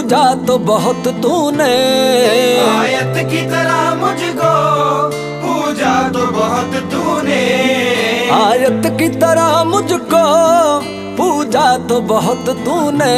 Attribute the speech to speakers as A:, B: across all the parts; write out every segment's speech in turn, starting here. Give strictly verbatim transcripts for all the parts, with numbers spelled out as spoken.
A: पूजा तो बहुत तूने,
B: आयत की तरह मुझको पूजा तो बहुत तूने,
A: आयत की तरह मुझको पूजा तो बहुत तूने।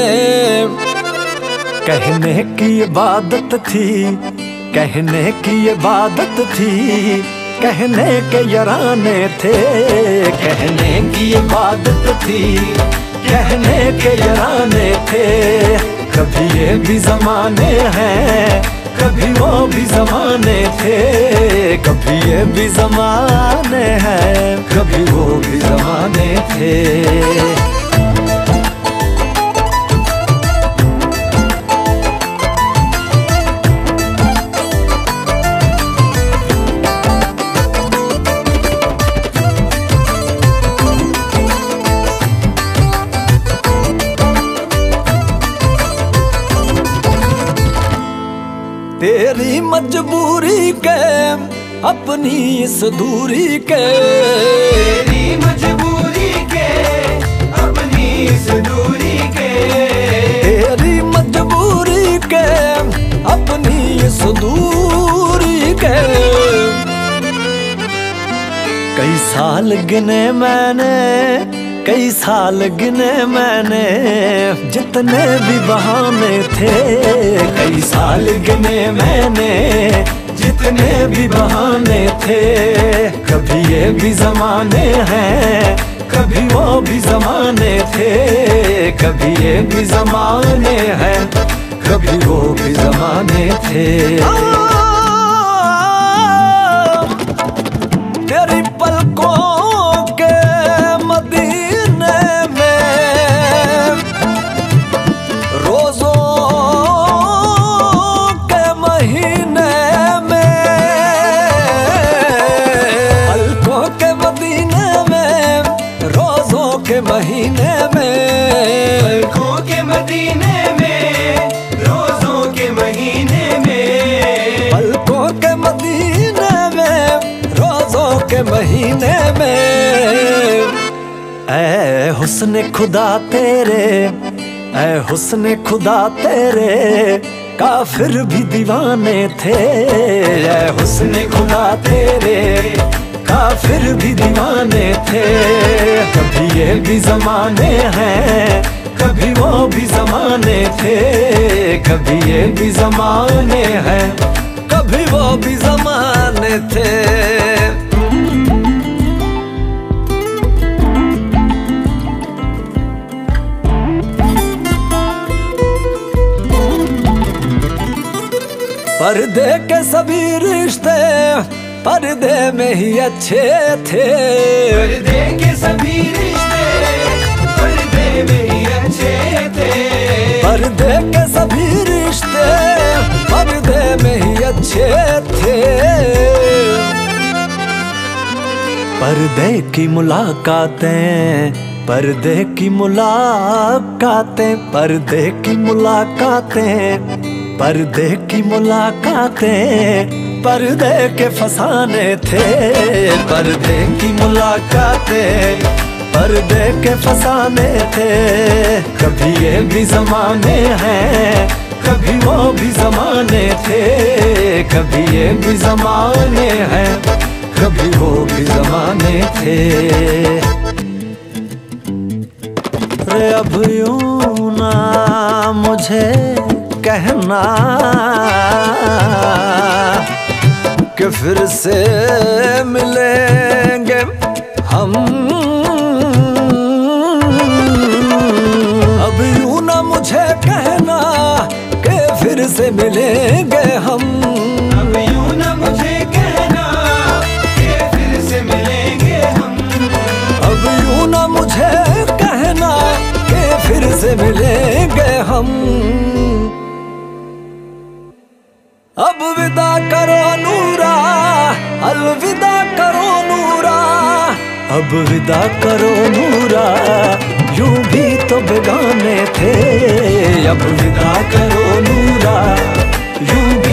A: कहने की इबादत थी, कहने की इबादत थी, कहने के यराने थे, कहने की इबादत थी, कहने के यराने थे। कभी ये भी जमाने हैं, कभी वो भी जमाने थे, कभी ये भी जमाने हैं, कभी वो भी जमाने थे। तेरी मजबूरी के अपनी इस दूरी के,
B: तेरी मजबूरी के अपनी इस दूरी के,
A: तेरी मजबूरी के अपनी इस दूरी के। कई साल गिने मैंने, कई साल गिने मैंने, जितने भी बहाने थे, कई साल गिने मैंने, जितने भी बहाने थे। कभी ये भी जमाने हैं, कभी वो भी जमाने थे, कभी ये भी जमाने हैं, कभी वो भी जमाने थे। तेरी पलकों के मदीने में, रोजों के महीने में, पलकों के मदीने में, रोजों के महीने में,
B: पलकों के मदीने में, रोजों के महीने में,
A: पलकों के मदीने में, रोजों के महीने में। ऐ हुस्न खुदा तेरे, ऐ हुस्न खुदा तेरे, काफिर भी दीवाने थे। ऐ हुस्न खुदा तेरे, काफिर भी दीवाने थे। कभी ये भी जमाने हैं, कभी वो भी जमाने थे, कभी ये भी जमाने हैं, कभी वो भी जमाने थे। पर्दे के सभी रिश्ते पर्दे में ही अच्छे थे,
B: पर्दे के सभी रिश्ते पर्दे में ही अच्छे थे,
A: पर्दे के सभी रिश्ते पर्दे में ही अच्छे थे। पर्दे की मुलाकातें, पर्दे की मुलाकातें, पर्दे की मुलाकातें, पर्दे की मुलाकातें, पर्दे के फसाने थे। पर्दे की मुलाकातें, पर्दे के फसाने थे। कभी ये भी जमाने हैं, कभी वो भी जमाने थे, कभी ये भी जमाने हैं, कभी वो भी जमाने थे। रे अब यूं ना मुझे कहना कि फिर से मिलेंगे हम, अब यूं ना मुझे कहना कि फिर से मिलेंगे हम,
B: अब यूं ना मुझे कहना कि फिर से मिलेंगे हम,
A: अब यूं ना मुझे कहना कि फिर से मिलेंगे हम। अब विदा करो नूरा, अलविदा करो नूरा, अब विदा करो नूरा, यूं भी तो बेगाने थे। अब विदा करो नूरा, यूं भी